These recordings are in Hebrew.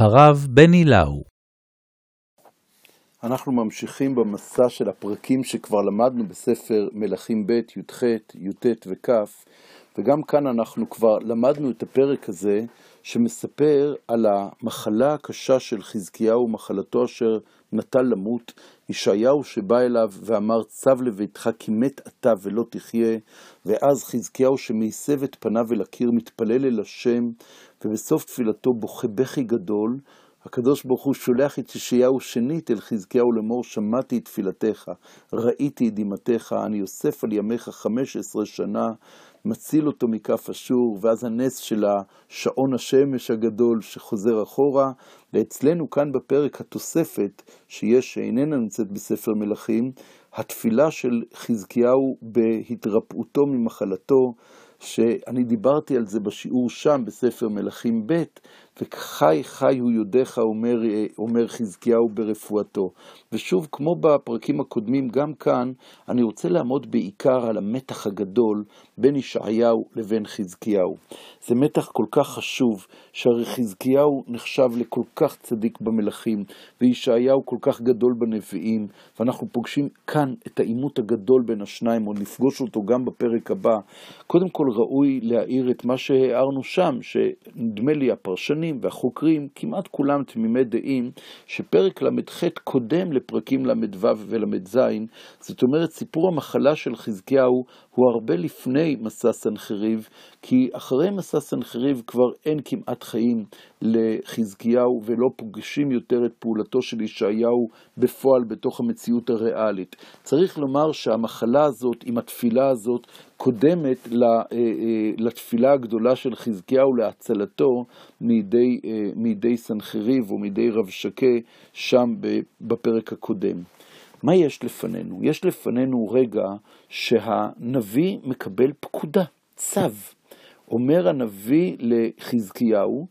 הרב בני לאו. אנחנו ממשיכים במסע של הפרקים שכבר למדנו בספר מלכים ב' י"ח, י"ט וכ', וגם כאן אנחנו כבר למדנו את הפרק הזה שמספר על המחלה הקשה של חזקיהו, מחלתו אשר נטל למות. ישעיהו שבא אליו ואמר צב לביתך כי מת אתה ולא תחיה, ואז חזקיהו שמייסב את פניו אל הקיר מתפלל אל השם, ובסוף תפילתו בוכה בכי גדול. הקדוש ברוך הוא שולח את ישעיהו שנית אל חזקיהו לאמור, שמעתי את תפילתך, ראיתי את דמעתך, אני אוסף על ימיך 15 שנה, מציל אותו מכף אשור. ואז הנס של השעון השמש הגדול שחוזר אחורה. ואצלנו כאן בפרק התוספת שיש, שאיננה נמצאת בספר מלכים, התפילה של חזקיהו בהתרפאותו ממחלתו, שאני דיברתי על זה בשיעור שם בספר מלכים ב', וחי חי הוא יודיך, אומר חזקיהו ברפואתו. ושוב, כמו בפרקים הקודמים, גם כאן אני רוצה לעמוד בעיקר על המתח הגדול בין ישעיהו לבין חזקיהו. זה מתח כל כך חשוב, שהרי חזקיהו נחשב לכל כך צדיק במלכים, וישעיהו כל כך גדול בנביאים, ואנחנו פוגשים כאן את העימות הגדול בין השניים, עוד נפגוש אותו גם בפרק הבא. קודם כל ראוי להעיר את מה שהערנו שם, שנדמה לי הפרשנים והחוקרים, כמעט כולם תמימי דעים, שפרק למ"ח קודם לפרקים למ"ו ולמ"ז, זאת אומרת סיפור המחלה של חזקיהו הוא הרבה לפני מסע סנחריב, כי אחרי מסע סנחריב כבר אין כמעט חיים לחזקיהו, ולא פוגשים יותר את פעולתו של ישעיהו בפועל בתוך המציאות הריאלית. צריך לומר שהמחלה הזאת עם התפילה הזאת קודמת לתפילה הגדולה של חזקיהו להצלתו מידי סנחריב או מידי רבשקה שם בפרק הקודם. מה יש לפנינו? יש לפנינו רגע שהנביא מקבל פקודה, צו. אומר הנביא לחזקיהו,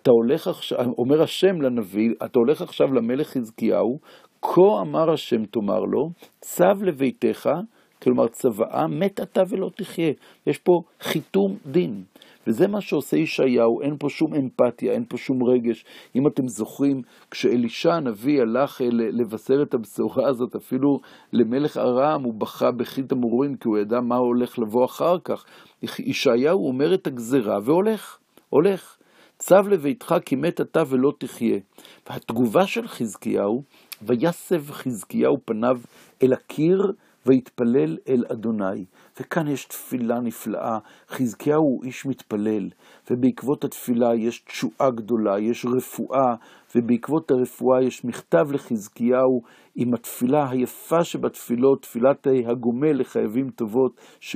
אומר השם לנביא, אתה הולך עכשיו למלך חזקיהו, כה אמר השם תאמר לו, צו לביתך, כלומר צוואה, מת אתה ולא תחיה. יש פה חיתום דין. וזה מה שעושה ישעיהו, אין פה שום אמפתיה, אין פה שום רגש. אם אתם זוכרים, כשאלישע הנביא הלך לבשר את הבשורה הזאת, אפילו למלך ארם, הוא בכה בכי תמרורים, כי הוא ידע מה הולך לבוא אחר כך. ישעיהו אומר את הגזרה והולך. צו לביתך כי מת אתה ולא תחיה. והתגובה של חזקיהו, ויסב חזקיהו פניו אל הקיר, והתפלל אל אדוני. וכאן יש תפילה נפלאה. חזקיהו הוא איש מתפלל, ובעקבות התפילה יש תשועה גדולה, יש רפואה, ובעקבות הרפואה יש מכתב לחזקיהו עם התפילה היפה שבתפילות, תפילת הגומל לחייבים טובות,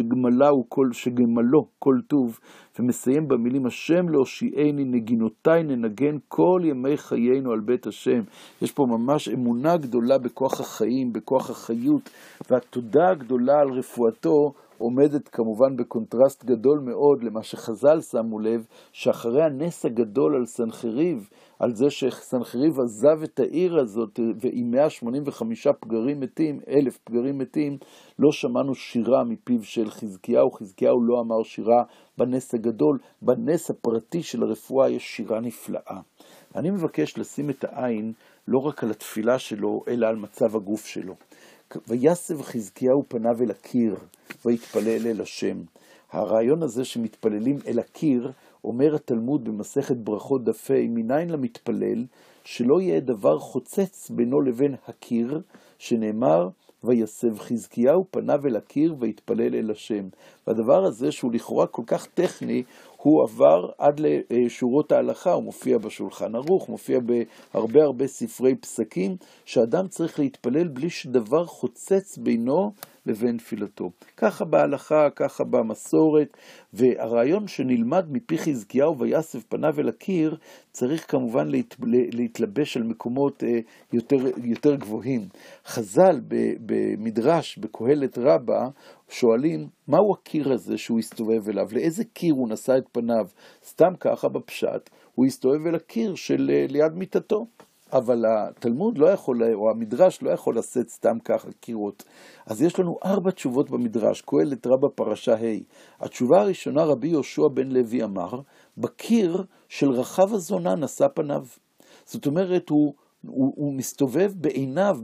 שגמלו כל טוב, ומסיים במילים, השם להושיעני, נגינותיי ננגן כל ימי חיינו על בית השם. יש פה ממש אמונה גדולה בכוח החיים, בכוח החיות, והתודה הגדולה על רפואתו עומדת כמובן בקונטרסט גדול מאוד למה שחז"ל שמו לב, שאחרי הנס הגדול על סנחריב, על זה שסנחריב עזב את העיר הזאת ועם 185 פגרים מתים, 1,000 פגרים מתים, לא שמענו שירה מפיו של חזקיהו. חזקיהו לא אמר שירה בנס הגדול, בנס הפרטי של הרפואה יש שירה נפלאה. אני מבקש לשים את העין לא רק על התפילה שלו, אלא על מצב הגוף שלו. ויסב חזקיהו פניו אל הקיר, ויתפלל אל השם. הרעיון הזה שמתפללים אל הקיר, אומר התלמוד במסכת ברכות דף ה', מניין למתפלל, שלא יהיה דבר חוצץ בינו לבין הקיר, שנאמר, ויסב חזקיהו פניו אל הקיר, ויתפלל אל השם. והדבר הזה שהוא לכאורה כל כך טכני, הוא עבר עד לשורות ההלכה, הוא מופיע בשולחן ערוך, מופיע בהרבה ספרי פסקים, שאדם צריך להתפלל בלי שדבר חוצץ בינו לבין תפילתו. ככה בהלכה, ככה במסורת, והרעיון שנלמד מפי חזקיהו ויסב פניו אל הקיר, צריך כמובן להתלבש על מקומות יותר גבוהים. חז"ל במדרש, בקהלת רבה, שואלים, מהו הקיר הזה שהוא הסתובב אליו? לאיזה קיר הוא נשא את פניו? סתם ככה בפשט, הוא הסתובב אל הקיר של ליד מיטתו. אבל התלמוד לא יכול, או המדרש לא יכול לשאת סתם ככה קירות. אז יש לנו 4 תשובות במדרש, קהלת רבה פרשה ה'. התשובה הראשונה, רבי יהושע בן לוי אמר, בקיר של רחב הזונה נשא פניו. זאת אומרת, הוא מסתובב בעיניו,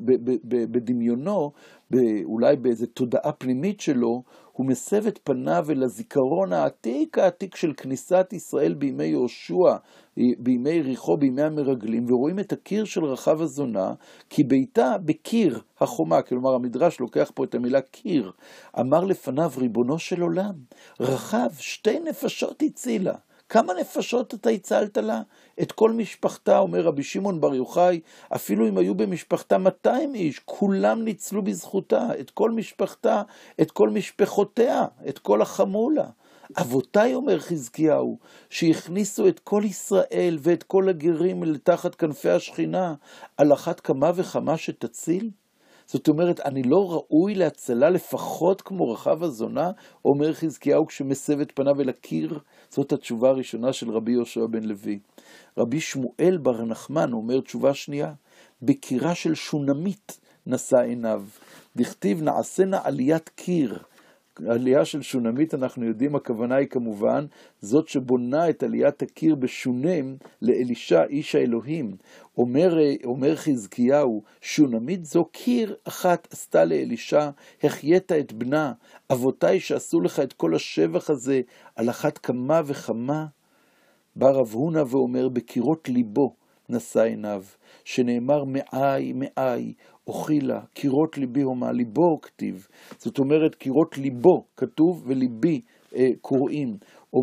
בדמיונו, אולי באיזו תודעה פנימית שלו, הוא מסב את פניו אל הזיכרון העתיק של כניסת ישראל בימי יהושע, בימי יריחו, בימי המרגלים, ורואים את הקיר של רחב הזונה, כי ביתה בקיר החומה, כלומר המדרש לוקח פה את המילה קיר, אמר לפניו ריבונו של עולם, רחב 2 נפשות הצילה. כמה נפשות אתה הצלת לה? את כל משפחתה, אומר רבי שמעון בר יוחאי, אפילו אם היו במשפחתה 200 איש, כולם ניצלו בזכותה, את כל משפחתה, את כל משפחותיה, את כל החמולה. אבותיי, אומר חזקיהו, שהכניסו את כל ישראל ואת כל הגרים לתחת כנפי השכינה, על אחת כמה וכמה שתציל? זאת אומרת, אני לא ראוי להצלה לפחות כמו רחב הזונה, אומר חזקיהו כשמסב את פניו אל הקיר. זאת התשובה הראשונה של רבי יהושע בן לוי. רבי שמואל בר נחמן אומר תשובה שנייה, בקירה של שונמית נשא עיניו, דכתיב נעשנה עליית קיר. העלייה של שונמית, אנחנו יודעים, הכוונה היא כמובן זאת שבונה את עליית הקיר בשונם לאלישע איש האלוהים. אומר חזקיהו, שונמית זו קיר אחת עשתה לאלישע, החיית את בנה, אבותיי שעשו לך את כל השבח הזה, על אחת כמה וכמה. בא רב הונא ואומר, בקירות ליבו נשא עיניו, שנאמר מאי, אוכילה, קירות ליבי הומה, ליבו כתיב. זאת אומרת, קירות ליבו כתוב וליבי קוראים.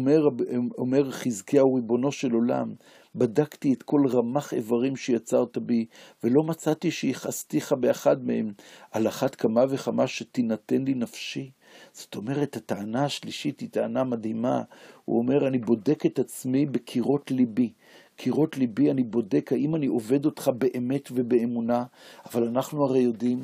אומר חזקיהו, ריבונו של עולם, בדקתי את כל רמ"ח איברים שיצרת בי, ולא מצאתי שיחסתיך באחד מהם, על אחת כמה וכמה שתינתן לי נפשי. זאת אומרת, הטענה השלישית היא טענה מדהימה. הוא אומר, אני בודק את עצמי בקירות ליבי. קירות ליבי אני בודק האם אני עובד אותך באמת ובאמונה, אבל אנחנו הרי יודעים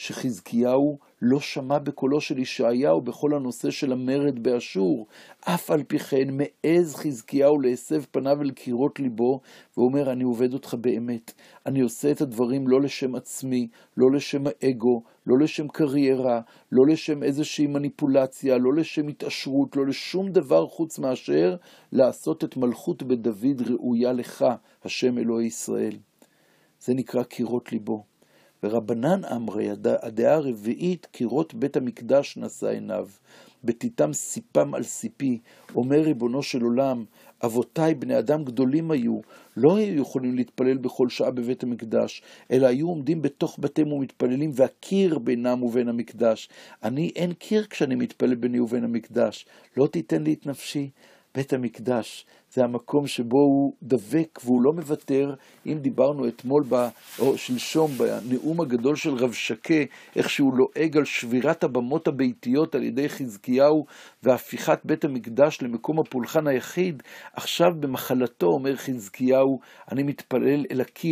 שחזקיהו לא שמע בקולו של ישעיהו בכל הנושא של המרד באשור. אף על פי כן מעז חזקיהו להסב פניו אל קירות ליבו, ואומר, אני עובד אותך באמת. אני עושה את הדברים לא לשם עצמי, לא לשם האגו, לא לשם קריירה, לא לשם איזושהי מניפולציה, לא לשם התעשרות, לא לשום דבר חוץ מאשר לעשות את מלכות בדוד ראויה לך, השם אלוהי ישראל. זה נקרא קירות ליבו. ורבנן אמרי, הדעה הרביעית, קירות בית המקדש נשא עיניו, בתיתם סיפם על סיפי, אומר ריבונו של עולם, אבותיי בני אדם גדולים היו, לא היו יכולים להתפלל בכל שעה בבית המקדש, אלא היו עומדים בתוך בתיהם ומתפללים, והקיר בינם ובין המקדש. אני אין קיר כשאני מתפלל ביני ובין המקדש, לא תיתן לי את נפשי. בית המקדש זה המקום שבו הוא דבק והוא לא מוותר. אם דיברנו אתמול או שלשום בנאום הגדול של רב שקה, איך שהוא לועג על שבירת הבמות הביתיות על ידי חזקיהו והפיכת בית המקדש למקום הפולחן היחיד, עכשיו במחלתו אומר חזקיהו, אני מתפלל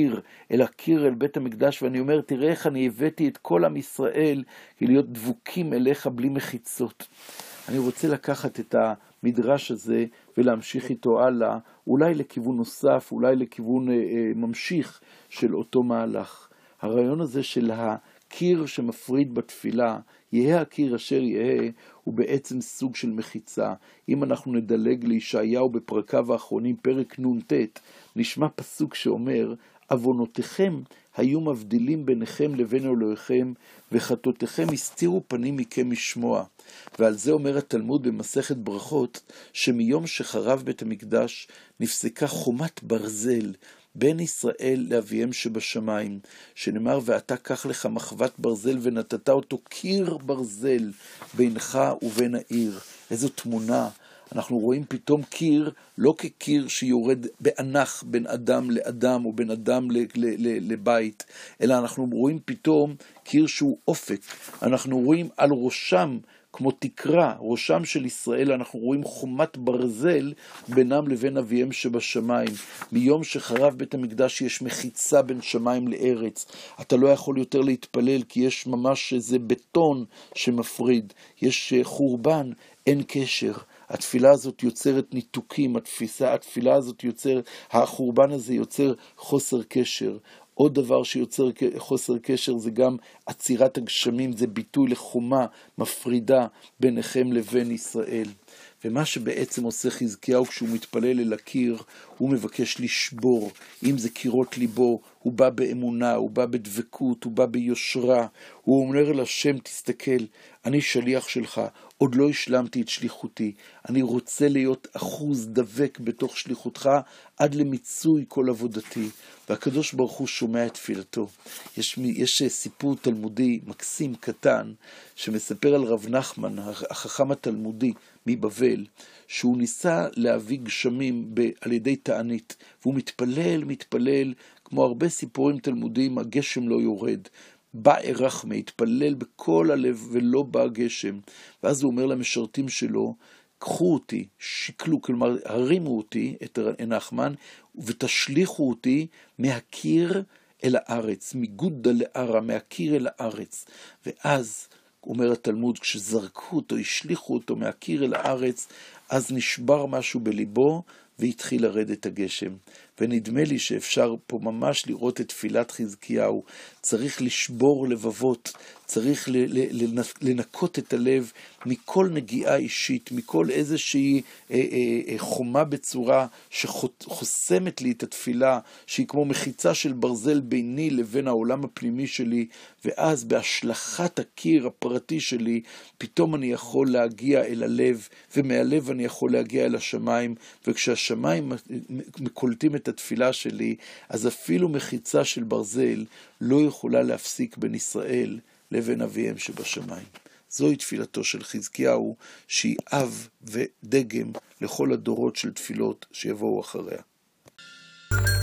אל הקיר אל בית המקדש, ואני אומר, תראה איך אני הבאתי את כל עם ישראל להיות דבוקים אליך בלי מחיצות. אני רוצה לקחת את המדרש הזה ולהמשיך איתו הלאה, אולי לכיוון נוסף, אולי לכיוון ממשיך של אותו מהלך. הרעיון הזה של הקיר שמפריד בתפילה, יהיה הקיר אשר יהיה, הוא בעצם סוג של מחיצה. אם אנחנו נדלג לישעיהו בפרקיו האחרונים, פרק נ"ט, נשמע פסוק שאומר, עוונותיכם היו מבדילים ביניכם לבין אלוהיכם, וחטאותיכם הסתירו פנים מכם משמוע. ועל זה אומר התלמוד במסכת ברכות, שמיום שחרב בית המקדש נפסקה חומת ברזל בין ישראל לאביהם שבשמיים, שנאמר, ואתה קח לך מחבת ברזל ונתת אותו קיר ברזל בינך ובין העיר. איזו תמונה. אנחנו רואים פתאום קיר, לא כקיר שיורד באנך בין אדם לאדם או בין אדם לבית, אלא אנחנו רואים פתאום קיר שהוא אופק. אנחנו רואים על ראשם, כמו תקרה, ראשם של ישראל, אנחנו רואים חומת ברזל בינם לבין אביהם שבשמיים. מיום שחרב בית המקדש יש מחיצה בין שמיים לארץ. אתה לא יכול יותר להתפלל כי יש ממש איזה בטון שמפריד. יש חורבן, אין קשר. התפילה הזאת יוצרת ניתוקים, התפילה הזאת יוצר, החורבן הזה יוצר חוסר קשר. עוד דבר שיוצר חוסר קשר זה גם עצירת הגשמים, זה ביטוי לחומה מפרידה ביניכם לבין ישראל. ומה שבעצם עושה חזקיהו כשהוא מתפלל אל הקיר, הוא מבקש לשבור, אם זה קירות ליבו, הוא בא באמונה, הוא בא בדבקות, הוא בא ביושרה, הוא אומר לשם תסתכל, אני שליח שלך, עוד לא השלמתי את שליחותי, אני רוצה להיות אחוז דבק בתוך שליחותך עד למיצוי כל עבודתי, והקדוש ברוך הוא שומע את תפילתו. יש סיפור תלמודי מקסים קטן, שמספר על רב נחמן, החכם התלמודי מבבל, שהוא ניסה להביא גשמים על ידי תענית, והוא מתפלל, כמו הרבה סיפורים תלמודיים, הגשם לא יורד, בא רחמה, התפלל בכל הלב ולא בא גשם, ואז הוא אומר למשרתים שלו, קחו אותי, שקלו, כלומר הרימו אותי, את נחמן, ותשליכו אותי מהקיר אל הארץ, מגודה לערה, מהקיר אל הארץ, ואז אומר התלמוד, כשזרקו אותו, השליחו אותו מהקיר אל הארץ, אז נשבר משהו בליבו, והתחיל לרדת הגשם. ונדמה לי שאפשר פה ממש לראות את תפילת חזקיהו, צריך לשבור לבבות, צריך לנקות את הלב מכל נגיעה אישית, מכל איזושהי חומה בצורה שחוסמת לי את התפילה, שהיא כמו מחיצה של ברזל ביני לבין העולם הפנימי שלי, ואז בהשלכת הקיר הפרטי שלי, פתאום אני יכול להגיע אל הלב, ומהלב אני יכול להגיע אל השמיים, וכשהשמיים מקולטים את התפילה שלי, אז אפילו מחיצה של ברזל לא יכולה להפסיק בין ישראל לבין אביהם שבשמיים. זוהי תפילתו של חזקיהו, שהיא אב ודגם לכל הדורות של תפילות שיבואו אחריה.